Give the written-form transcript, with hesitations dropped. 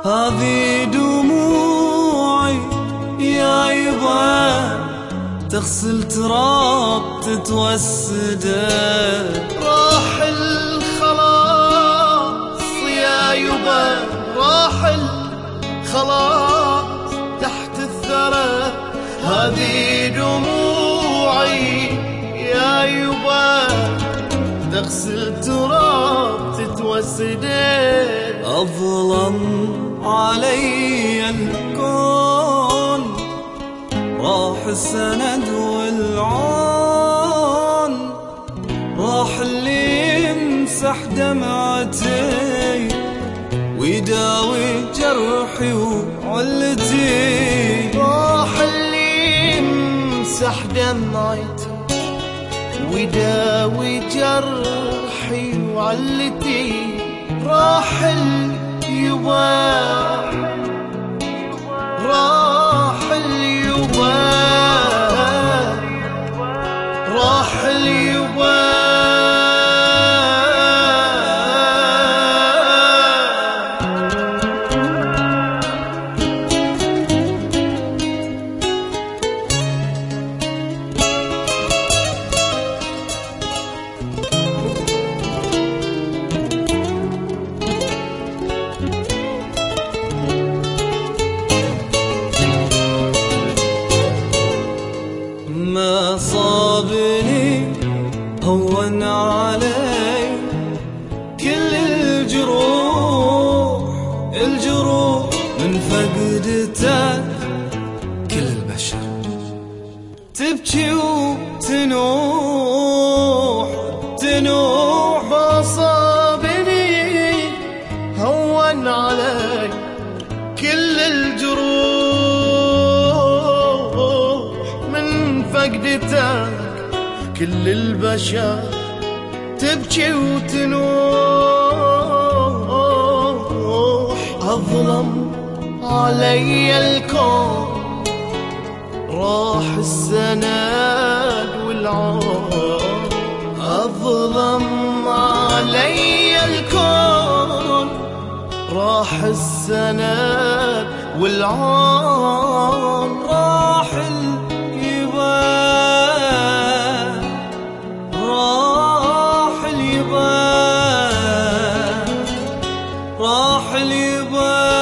هذه دموعي يا يبا تغسل تراب تتوسده. راح الخلاص يا يبا راح الخلاص تحت الثرى. هذه دموعي يا يبا تغسل تراب تتوسده. أظلم علي الكون راح السند والعون، راح اللي يمسح دمعتي ويداوي جرحي وعلتي. راح اللي يمسح دمعتي ويداوي جرحي وعلتي. راح اليبا راح اليبا راح اليبا. ما صابني هون علي كل الجروح من فقدتك. كل البشر تبكي وتنوح تنوح. ما صابني هون علي كل الجروح من فقدتك. كل البشر تبكي وتنوح. أظلم علي الكون راح السند والعون. أظلم علي الكون راح السند والعون. راح اليبا راح اليبا راح اليبا.